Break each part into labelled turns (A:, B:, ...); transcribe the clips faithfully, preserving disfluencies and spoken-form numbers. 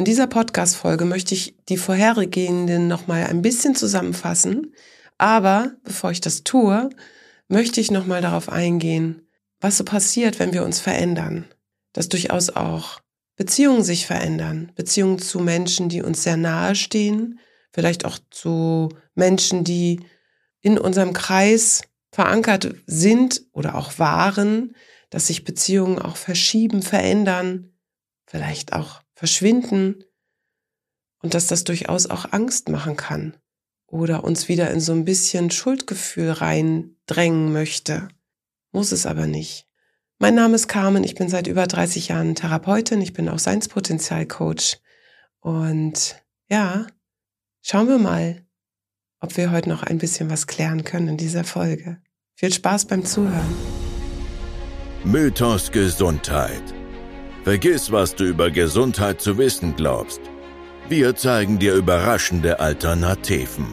A: In dieser Podcast-Folge möchte ich die vorhergehenden nochmal ein bisschen zusammenfassen, aber bevor ich das tue, möchte ich nochmal darauf eingehen, was so passiert, wenn wir uns verändern. Dass durchaus auch Beziehungen sich verändern, Beziehungen zu Menschen, die uns sehr nahe stehen, vielleicht auch zu Menschen, die in unserem Kreis verankert sind oder auch waren, dass sich Beziehungen auch verschieben, verändern, vielleicht auch verschwinden und dass das durchaus auch Angst machen kann oder uns wieder in so ein bisschen Schuldgefühl reindrängen möchte. Muss es aber nicht. Mein Name ist Carmen, ich bin seit über dreißig Jahren Therapeutin, ich bin auch Seinspotenzialcoach und ja, schauen wir mal, ob wir heute noch ein bisschen was klären können in dieser Folge. Viel Spaß beim Zuhören.
B: Mythos Gesundheit. Vergiss, was du über Gesundheit zu wissen glaubst. Wir zeigen dir überraschende Alternativen.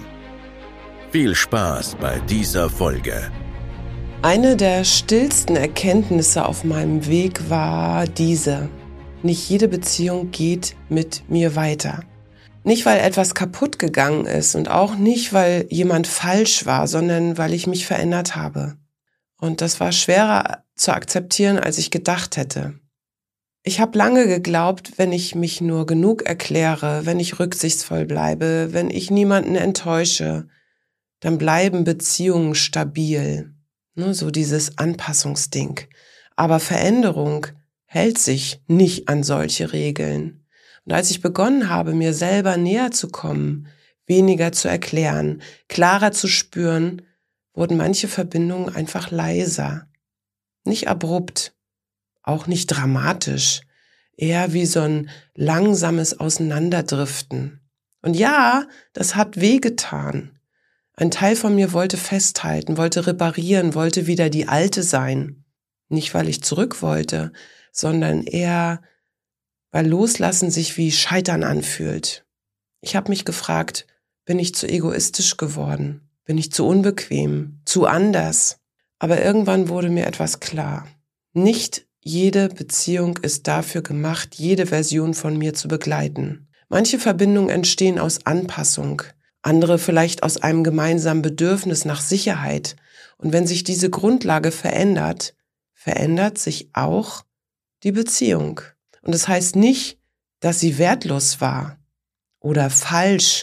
B: Viel Spaß bei dieser Folge.
A: Eine der stillsten Erkenntnisse auf meinem Weg war diese: Nicht jede Beziehung geht mit mir weiter. Nicht, weil etwas kaputt gegangen ist und auch nicht, weil jemand falsch war, sondern weil ich mich verändert habe. Und das war schwerer zu akzeptieren, als ich gedacht hätte. Ich habe lange geglaubt, wenn ich mich nur genug erkläre, wenn ich rücksichtsvoll bleibe, wenn ich niemanden enttäusche, dann bleiben Beziehungen stabil. Ne, so dieses Anpassungsding. Aber Veränderung hält sich nicht an solche Regeln. Und als ich begonnen habe, mir selber näher zu kommen, weniger zu erklären, klarer zu spüren, wurden manche Verbindungen einfach leiser. Nicht abrupt, auch nicht dramatisch, eher wie so ein langsames Auseinanderdriften. Und ja, das hat wehgetan. Ein Teil von mir wollte festhalten, wollte reparieren, wollte wieder die Alte sein. Nicht, weil ich zurück wollte, sondern eher, weil Loslassen sich wie Scheitern anfühlt. Ich habe mich gefragt, bin ich zu egoistisch geworden? Bin ich zu unbequem? Zu anders? Aber irgendwann wurde mir etwas klar. Nicht jede Beziehung ist dafür gemacht, jede Version von mir zu begleiten. Manche Verbindungen entstehen aus Anpassung, andere vielleicht aus einem gemeinsamen Bedürfnis nach Sicherheit. Und wenn sich diese Grundlage verändert, verändert sich auch die Beziehung. Und das heißt nicht, dass sie wertlos war oder falsch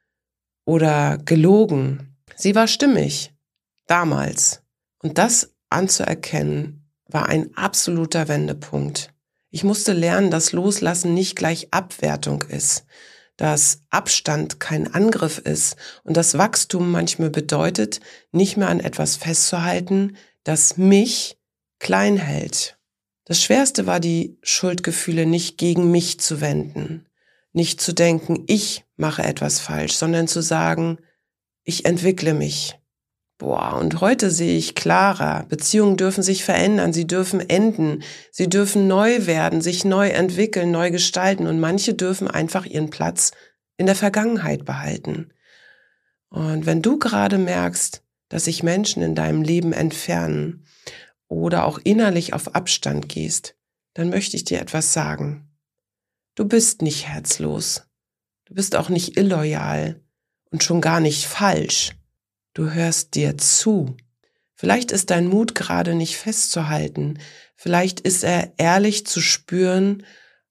A: oder gelogen. Sie war stimmig, damals. Und das anzuerkennen, war ein absoluter Wendepunkt. Ich musste lernen, dass Loslassen nicht gleich Abwertung ist, dass Abstand kein Angriff ist und dass Wachstum manchmal bedeutet, nicht mehr an etwas festzuhalten, das mich klein hält. Das Schwerste war, die Schuldgefühle nicht gegen mich zu wenden, nicht zu denken, ich mache etwas falsch, sondern zu sagen, ich entwickle mich. Boah, und heute sehe ich klarer, Beziehungen dürfen sich verändern, sie dürfen enden, sie dürfen neu werden, sich neu entwickeln, neu gestalten und manche dürfen einfach ihren Platz in der Vergangenheit behalten. Und wenn du gerade merkst, dass sich Menschen in deinem Leben entfernen oder auch innerlich auf Abstand gehst, dann möchte ich dir etwas sagen. Du bist nicht herzlos, du bist auch nicht illoyal und schon gar nicht falsch. Du hörst dir zu. Vielleicht ist dein Mut gerade nicht festzuhalten. Vielleicht ist er ehrlich zu spüren,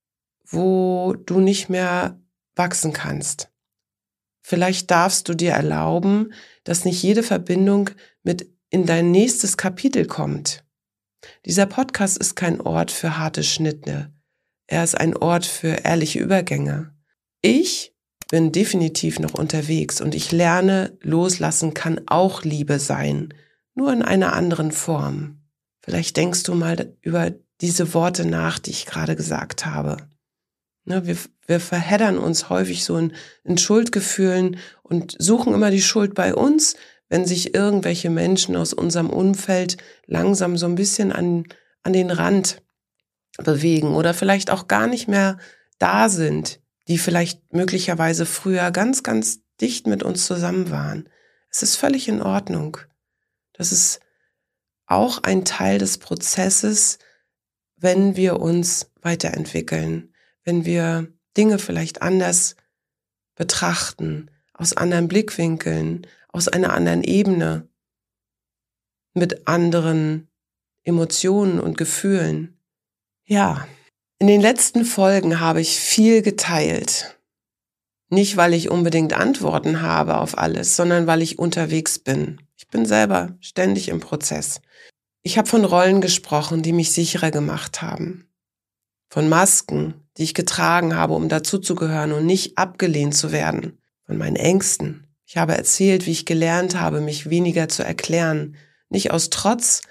A: wo du nicht mehr wachsen kannst. Vielleicht darfst du dir erlauben, dass nicht jede Verbindung mit in dein nächstes Kapitel kommt. Dieser Podcast ist kein Ort für harte Schnitte. Er ist ein Ort für ehrliche Übergänge. Ich bin definitiv noch unterwegs und ich lerne, loslassen kann auch Liebe sein, nur in einer anderen Form. Vielleicht denkst du mal über diese Worte nach, die ich gerade gesagt habe. Ne, wir, wir verheddern uns häufig so in, in Schuldgefühlen und suchen immer die Schuld bei uns, wenn sich irgendwelche Menschen aus unserem Umfeld langsam so ein bisschen an, an den Rand bewegen oder vielleicht auch gar nicht mehr da sind, die vielleicht möglicherweise früher ganz, ganz dicht mit uns zusammen waren. Es ist völlig in Ordnung. Das ist auch ein Teil des Prozesses, wenn wir uns weiterentwickeln, wenn wir Dinge vielleicht anders betrachten, aus anderen Blickwinkeln, aus einer anderen Ebene, mit anderen Emotionen und Gefühlen. Ja, in den letzten Folgen habe ich viel geteilt. Nicht, weil ich unbedingt Antworten habe auf alles, sondern weil ich unterwegs bin. Ich bin selber ständig im Prozess. Ich habe von Rollen gesprochen, die mich sicherer gemacht haben. Von Masken, die ich getragen habe, um dazuzugehören und nicht abgelehnt zu werden. Von meinen Ängsten. Ich habe erzählt, wie ich gelernt habe, mich weniger zu erklären. Nicht aus Trotz,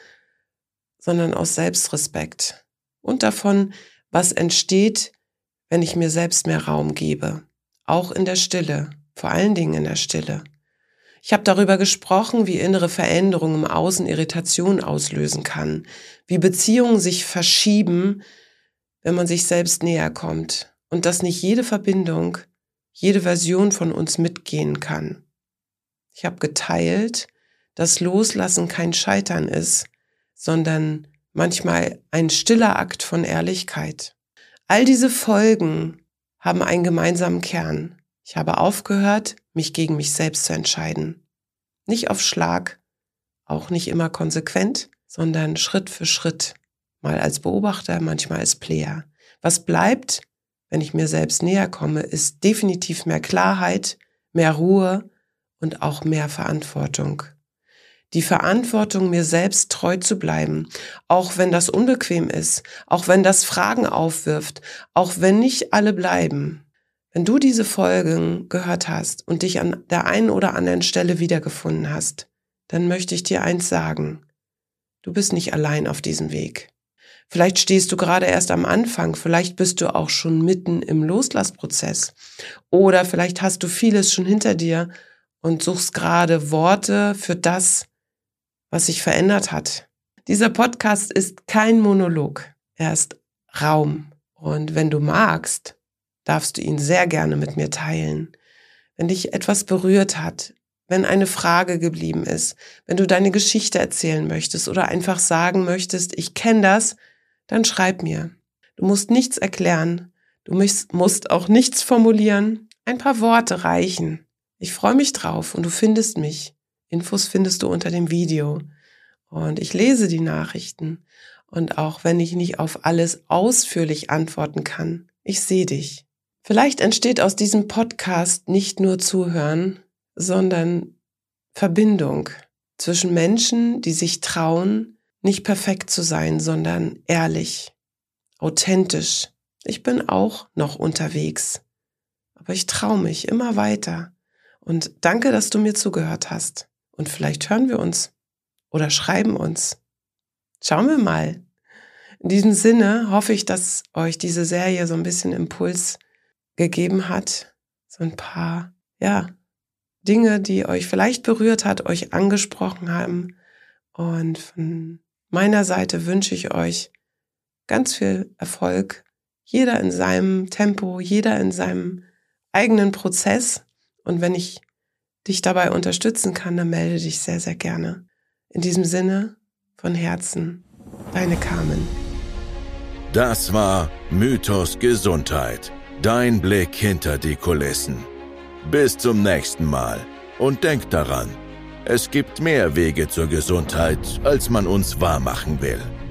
A: sondern aus Selbstrespekt. Und davon, was entsteht, wenn ich mir selbst mehr Raum gebe. Auch in der Stille, vor allen Dingen in der Stille. Ich habe darüber gesprochen, wie innere Veränderung im Außen Irritation auslösen kann, wie Beziehungen sich verschieben, wenn man sich selbst näher kommt und dass nicht jede Verbindung, jede Version von uns mitgehen kann. Ich habe geteilt, dass Loslassen kein Scheitern ist, sondern manchmal ein stiller Akt von Ehrlichkeit. All diese Folgen haben einen gemeinsamen Kern. Ich habe aufgehört, mich gegen mich selbst zu entscheiden. Nicht auf Schlag, auch nicht immer konsequent, sondern Schritt für Schritt. Mal als Beobachter, manchmal als Player. Was bleibt, wenn ich mir selbst näher komme, ist definitiv mehr Klarheit, mehr Ruhe und auch mehr Verantwortung. Die Verantwortung, mir selbst treu zu bleiben, auch wenn das unbequem ist, auch wenn das Fragen aufwirft, auch wenn nicht alle bleiben. Wenn du diese Folgen gehört hast und dich an der einen oder anderen Stelle wiedergefunden hast, dann möchte ich dir eins sagen. Du bist nicht allein auf diesem Weg. Vielleicht stehst du gerade erst am Anfang, vielleicht bist du auch schon mitten im Loslassprozess oder vielleicht hast du vieles schon hinter dir und suchst gerade Worte für das, was sich verändert hat. Dieser Podcast ist kein Monolog, er ist Raum. Und wenn du magst, darfst du ihn sehr gerne mit mir teilen. Wenn dich etwas berührt hat, wenn eine Frage geblieben ist, wenn du deine Geschichte erzählen möchtest oder einfach sagen möchtest, ich kenne das, dann schreib mir. Du musst nichts erklären, du musst auch nichts formulieren, ein paar Worte reichen. Ich freue mich drauf und du findest mich. Infos findest du unter dem Video. Und ich lese die Nachrichten. Und auch wenn ich nicht auf alles ausführlich antworten kann, ich sehe dich. Vielleicht entsteht aus diesem Podcast nicht nur Zuhören, sondern Verbindung zwischen Menschen, die sich trauen, nicht perfekt zu sein, sondern ehrlich, authentisch. Ich bin auch noch unterwegs, aber ich traue mich immer weiter. Und danke, dass du mir zugehört hast. Und vielleicht hören wir uns oder schreiben uns. Schauen wir mal. In diesem Sinne hoffe ich, dass euch diese Serie so ein bisschen Impuls gegeben hat. So ein paar, ja, Dinge, die euch vielleicht berührt hat, euch angesprochen haben. Und von meiner Seite wünsche ich euch ganz viel Erfolg. Jeder in seinem Tempo, jeder in seinem eigenen Prozess. Und wenn ich dich dabei unterstützen kann, dann melde dich sehr, sehr gerne. In diesem Sinne, von Herzen, deine Carmen.
B: Das war Mythos Gesundheit. Dein Blick hinter die Kulissen. Bis zum nächsten Mal. Und denk daran, es gibt mehr Wege zur Gesundheit, als man uns wahrmachen will.